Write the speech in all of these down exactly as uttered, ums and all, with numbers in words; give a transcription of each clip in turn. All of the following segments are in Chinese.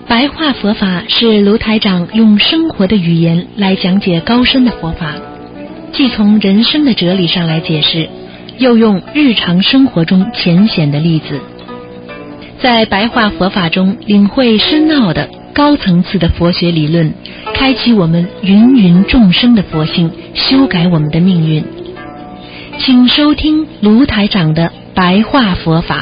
白话佛法是卢台长用生活的语言来讲解高深的佛法，既从人生的哲理上来解释，又用日常生活中浅显的例子，在白话佛法中领会深奥的高层次的佛学理论，开启我们芸芸众生的佛性，修改我们的命运。请收听卢台长的白话佛法。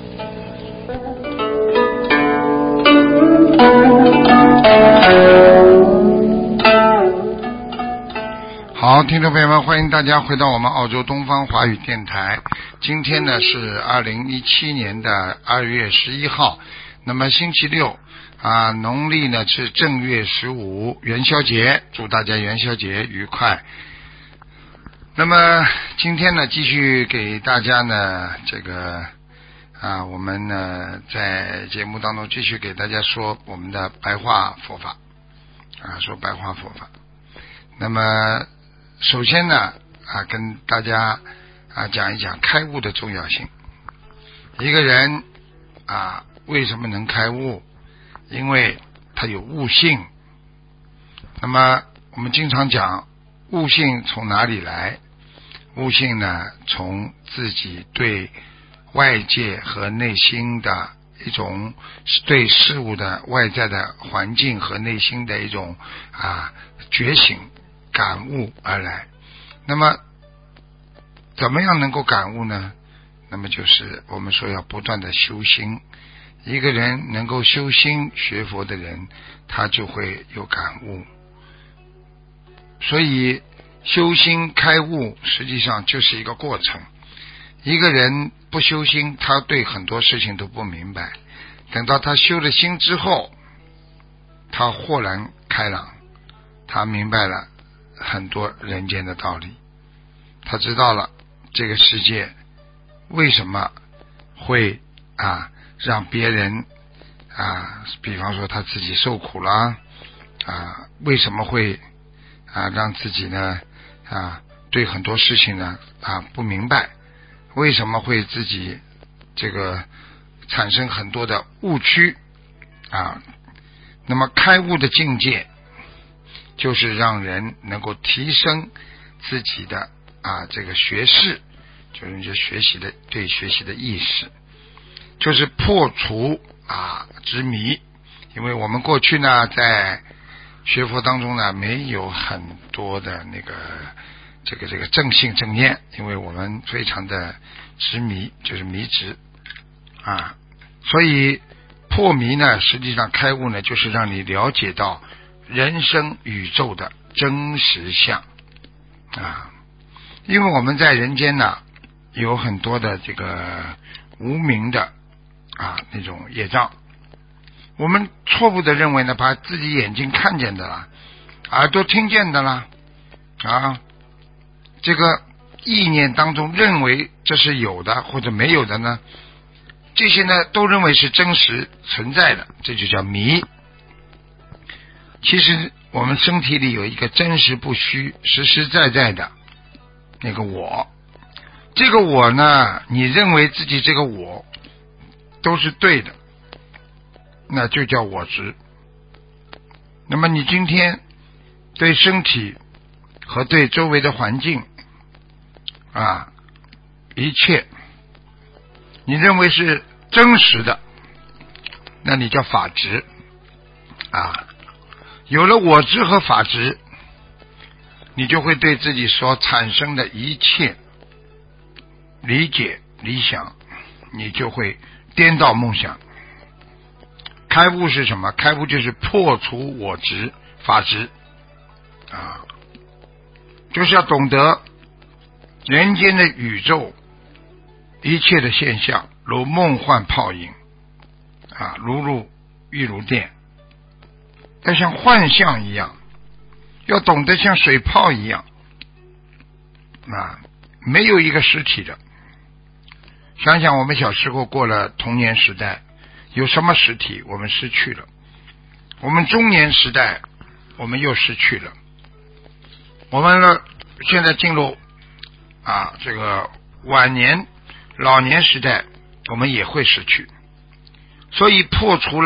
好，听众朋友们，欢迎大家回到我们澳洲东方华语电台。今天呢是二零一七年的二月十一号，那么星期六啊，农历呢是正月十五，元宵节，祝大家元宵节愉快。那么今天呢继续给大家呢这个啊，我们呢在节目当中继续给大家说我们的白话佛法啊，说白话佛法。那么首先呢啊，跟大家啊讲一讲开悟的重要性。一个人啊为什么能开悟？因为他有悟性。那么我们经常讲悟性从哪里来？悟性呢，从自己对外界和内心的一种对事物的外在的环境和内心的一种啊觉醒感悟而来。那么怎么样能够感悟呢？那么就是我们说要不断的修心。一个人能够修心学佛的人，他就会有感悟。所以修心开悟实际上就是一个过程。一个人不修心，他对很多事情都不明白，等到他修了心之后，他豁然开朗，他明白了很多人间的道理，他知道了这个世界为什么会啊让别人啊，比方说他自己受苦了啊，为什么会啊让自己呢啊对很多事情呢啊不明白，为什么会自己这个产生很多的误区啊。那么开悟的境界就是让人能够提升自己的啊这个学识，就是就学习的对学习的意识，就是破除啊执迷。因为我们过去呢在学佛当中呢没有很多的那个这个这个正信正念，因为我们非常的执迷，就是迷执啊，所以破迷呢实际上开悟呢就是让你了解到人生宇宙的真实相啊。因为我们在人间呢有很多的这个无明的啊那种业障，我们错误的认为呢，把自己眼睛看见的啦，耳朵听见的啦啊，这个意念当中认为这是有的或者没有的呢，这些呢都认为是真实存在的，这就叫迷。其实我们身体里有一个真实不虚实实在在的那个我，这个我呢你认为自己这个我都是对的，那就叫我执。那么你今天对身体和对周围的环境啊一切你认为是真实的，那你叫法执啊。有了我执和法执，你就会对自己所产生的一切理解理想，你就会颠倒梦想。开悟是什么？开悟就是破除我执法执啊，就是要懂得人间的宇宙一切的现象如梦幻泡影啊，如露亦如电，要像幻象一样，要懂得像水泡一样啊，没有一个实体的。想想我们小时候过了童年时代，有什么实体我们失去了，我们中年时代我们又失去了，我们呢现在进入啊这个晚年老年时代我们也会失去。所以破除了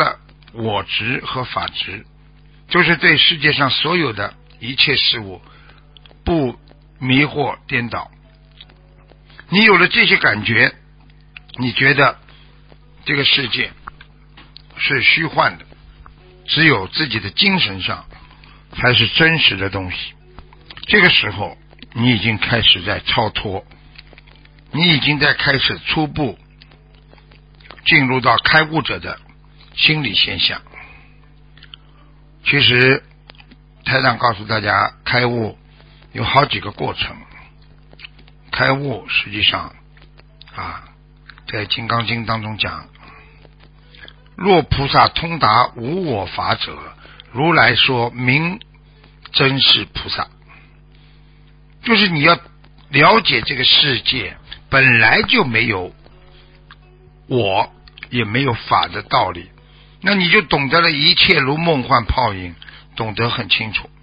我执和法执，就是对世界上所有的一切事物不迷惑颠倒。你有了这些感觉，你觉得这个世界是虚幻的，只有自己的精神上才是真实的东西。这个时候你已经开始在超脱，你已经在开始初步进入到开悟者的心理现象。其实台长告诉大家，开悟有好几个过程。开悟实际上啊，在《金刚经》当中讲，若菩萨通达无我法者，如来说明真是菩萨。就是你要了解这个世界本来就没有我，也没有法的道理，那你就懂得了一切如梦幻泡影，懂得很清楚。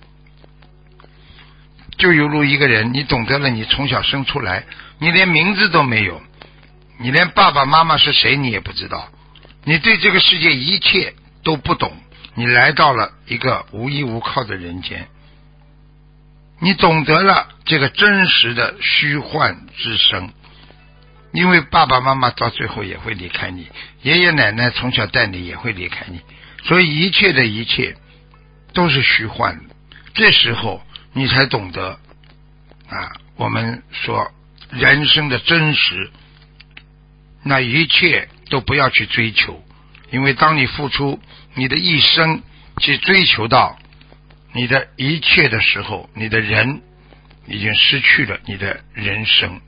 就犹如一个人，你懂得了，你从小生出来，你连名字都没有，你连爸爸妈妈是谁你也不知道，你对这个世界一切都不懂，你来到了一个无依无靠的人间，你懂得了这个真实的虚幻之生。因为爸爸妈妈到最后也会离开你，爷爷奶奶从小带你也会离开你，所以一切的一切都是虚幻的。这时候你才懂得啊，我们说人生的真实，那一切都不要去追求，因为当你付出你的一生去追求到你的一切的时候，你的人已经失去了你的人生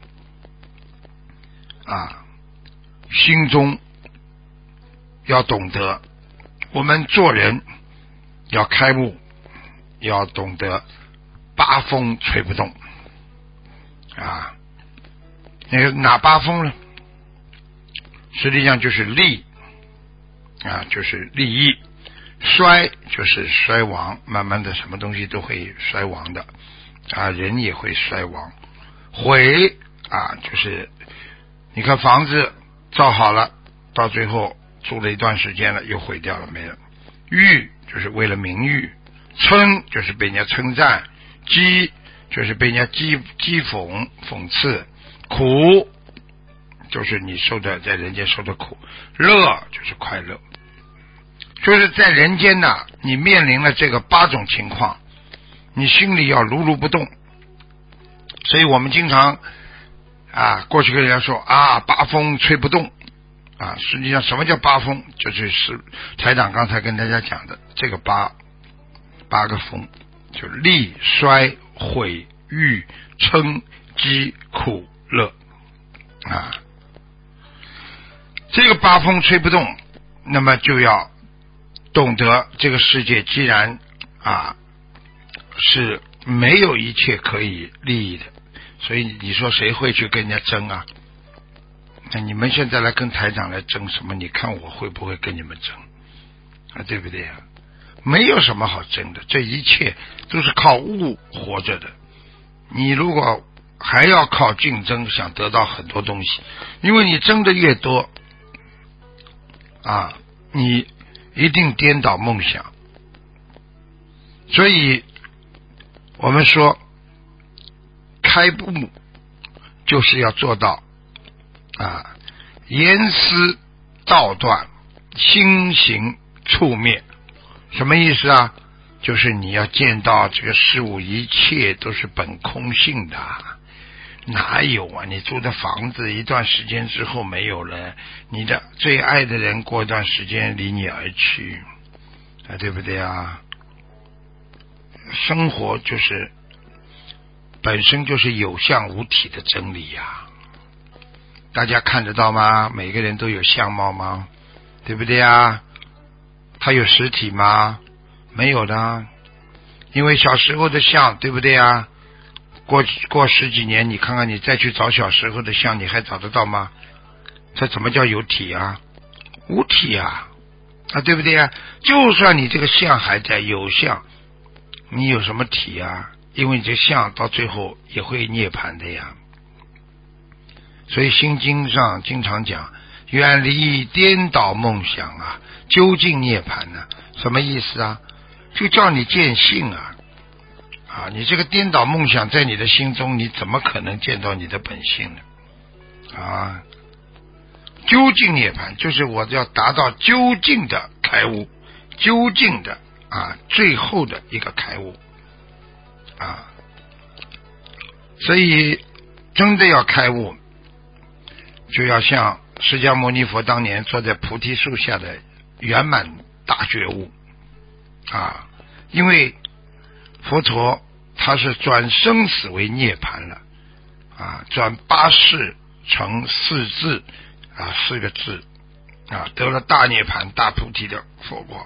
啊。心中要懂得，我们做人要开悟，要懂得八风吹不动啊。那个哪八风呢？实际上就是利啊，就是利益；衰就是衰亡，慢慢的什么东西都会衰亡的啊，人也会衰亡。毁啊，就是你看房子造好了，到最后住了一段时间了，又毁掉了，没了。誉就是为了名誉，称就是被人家称赞，讥就是被人家讥讥讽讽刺，苦就是你受的在人间受的苦，乐就是快乐。就是在人间呢，你面临了这个八种情况，你心里要如如不动。所以我们经常啊，过去跟人家说啊，八风吹不动啊，实际上什么叫八风？就是是台长刚才跟大家讲的这个八八个风，就利衰毁誉称讥苦乐啊。这个八风吹不动，那么就要懂得这个世界既然啊是没有一切可以利益的，所以你说谁会去跟人家争啊？那你们现在来跟台长来争什么？你看我会不会跟你们争啊？对不对啊？没有什么好争的，这一切都是靠物活着的。你如果还要靠竞争，想得到很多东西，因为你争的越多啊，你一定颠倒梦想。所以我们说开悟就是要做到啊，言思道断，心行处灭。什么意思啊？就是你要见到这个事物一切都是本空性的，哪有啊？你住的房子一段时间之后没有了，你的最爱的人过一段时间离你而去啊，对不对啊？生活就是本身就是有相无体的真理呀、啊，大家看得到吗？每个人都有相貌吗？对不对啊？他有实体吗？没有的，因为小时候的相，对不对啊？过过十几年，你看看你再去找小时候的相，你还找得到吗？这怎么叫有体啊？无体啊，啊，对不对啊？就算你这个相还在，有相，你有什么体啊？因为你这相到最后也会涅槃的呀。所以心经上经常讲， 远离颠倒梦想啊，究竟涅槃呢、啊？什么意思啊？就叫你见性啊！啊，你这个颠倒梦想在你的心中，你怎么可能见到你的本性呢？啊，究竟涅槃就是我要达到究竟的开悟，究竟的啊，最后的一个开悟啊。所以真的要开悟，就要像释迦牟尼佛当年坐在菩提树下的圆满大觉悟啊，因为佛陀他是转生死为涅槃了啊，转八世成四字啊，四个字啊，得了大涅槃大菩提的佛果。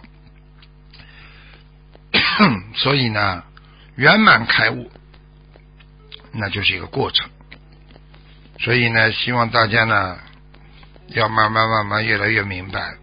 所以呢，圆满开悟那就是一个过程。所以呢，希望大家呢要慢慢慢慢越来越明白，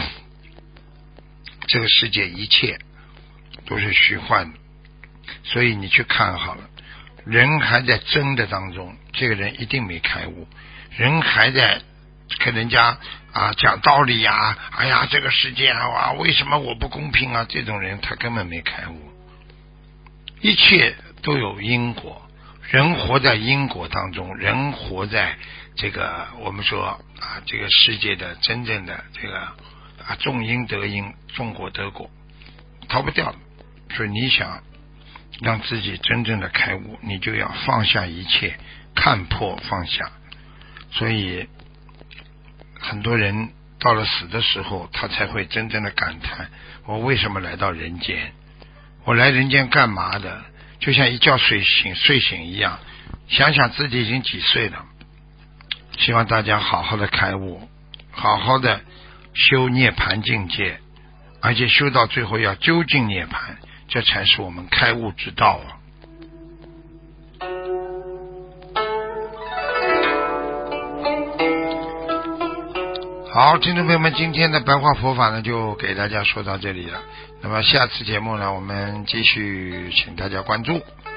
这个世界一切都是虚幻的。所以你去看好了，人还在争的当中，这个人一定没开悟。人还在跟人家啊讲道理呀、啊，哎呀这个世界啊为什么我不公平啊，这种人他根本没开悟。一切都有因果，人活在因果当中，人活在这个我们说啊这个世界的真正的这个啊种因得因，种果得果，逃不掉的。所以你想让自己真正的开悟，你就要放下一切，看破放下。所以很多人到了死的时候，他才会真正的感叹，我为什么来到人间，我来人间干嘛的，就像一觉睡醒睡醒一样，想想自己已经几岁了。希望大家好好的开悟，好好的修涅槃境界，而且修到最后要究竟涅槃，这才是我们开悟之道啊。好，听众朋友们，今天的白话佛法呢就给大家说到这里了。那么下次节目呢，我们继续请大家关注。